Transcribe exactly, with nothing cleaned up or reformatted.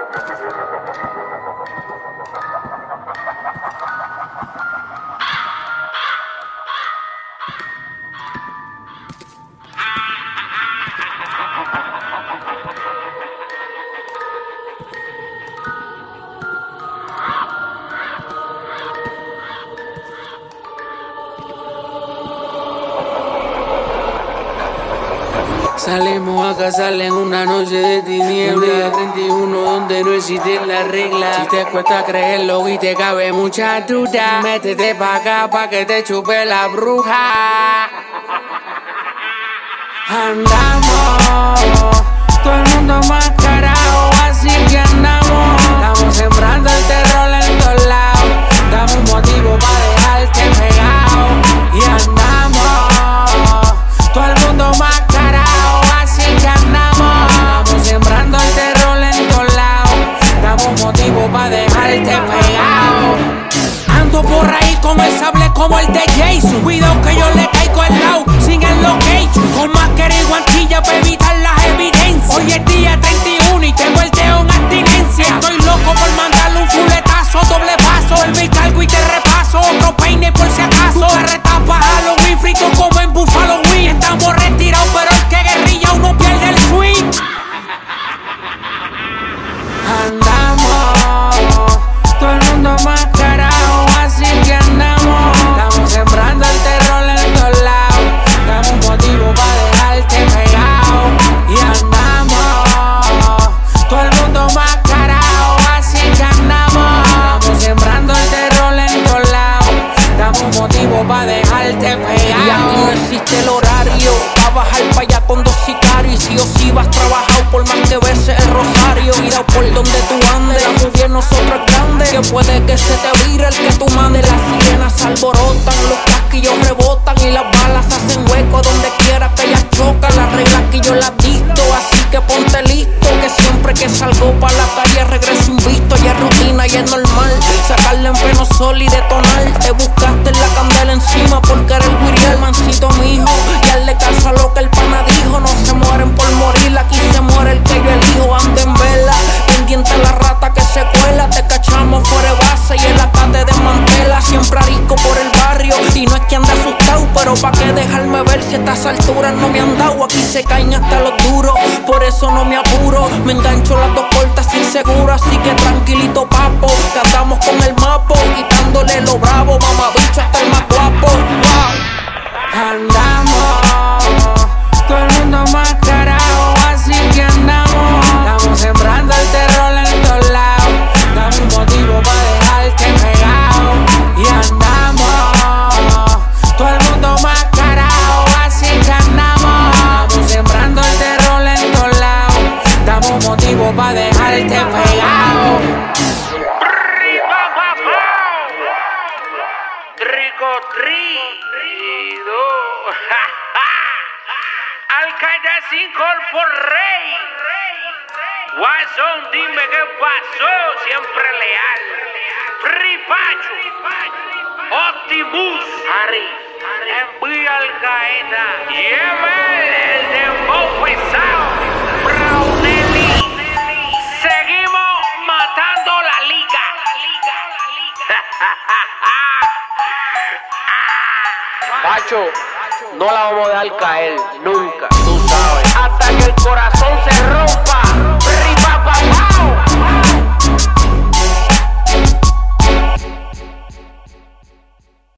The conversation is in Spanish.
Salimos a cazarle en una noche de tinieblas, un día treinta y uno donde no existen las reglas. Si te cuesta creerlo y te cabe mucha duda, métete pa' acá pa' que te chupe la bruja. Andamos, todo el mundo mascarado, así que andamos. Estamos sembrando el terror en todos lados, damos un motivo pa' dejarte pegado. Y andamos, todo el mundo mascarado, así que andamos. Estamos sembrando el terror en todos lados, damos motivo pa' dejarte pegado. Ando por ahí con el sable como el de Jason, cuidado que yo le caigo al lado sin el location, con máscara y guantilla para evitar las evidencias. Hoy es día treinta y uno y tengo el dedo en abstinencia. Estoy loco por mandarle un fuletazo, doble paso, el beat cargo y te repaso, otro peine por si acaso. Carretas pa' Halloween, frito como en Buffalo Wing. Estamos retirados pero el que guerrilla uno pierde el swing. Andamos, todo el mundo mascarado, así que andamos. Estamos sembrando el terror en todos lados, damos un motivo pa' dejarte pegado. Y andamos, todo el mundo mascarado, así que andamos. Estamos sembrando el terror en todos lados, damos un motivo pa' dejarte pegado. Y aquí no existe el horario pa' bajar pa' allá con dos sicarios. Y si o si vas trabajado por más que beses el rosario, mira por donde tú andes, la movida nosotros es grande, que puede que se te vire el que tú mandes. Las sirenas se alborotan, los casquillos rebotan y las balas hacen hueco donde quiera que ellas chocan. Las reglas que yo las dicto, así que ponte listo, que siempre que salgo pa' la calle regreso invisto. Y es rutina y es normal sacarle en pleno sol y detonar. Te buscaste la candela encima porque eres el guirial, mancito mijo, y hazle caso a lo que el pana dijo. No se mueren por morir, aquí se muere el que yo elijo. Ando en vela, pendiente a la rata que se cuela. Te cachamos fuera de base y el acá te desmantela. Siempre arisco por el barrio y no es que ande asustado, pero pa' que dejarme ver si a estas alturas no me han dado. Aquí se caen hasta los duros, por eso no me apuro. Me engancho las dos cortas sin seguro, así que tranquilito papo, que andamos con el mapo, quitándole lo bravo, mamabicho hasta el más guapo. Wow. Andamos, todo el mundo mascarado, así que andamos. Estamos sembrando el terror en todos lados, damos un motivo pa' dejarte pegado. Y andamos, todo el mundo mascarado, así que andamos. Estamos sembrando el terror en todos lados, damos un motivo pa' dejarte pegado. Rico trido. Al-Qaeda sin por rey. Guasón, dime qué pasó, siempre leal. Free Pacho, Optimus, Harry, envía Al-Qaeda. Lleva el dembow pesado, Brownelli. Seguimos matando la liga. Pacho, no la vamos a dejar caer nunca, tú sabes. Hasta que el corazón se rompa.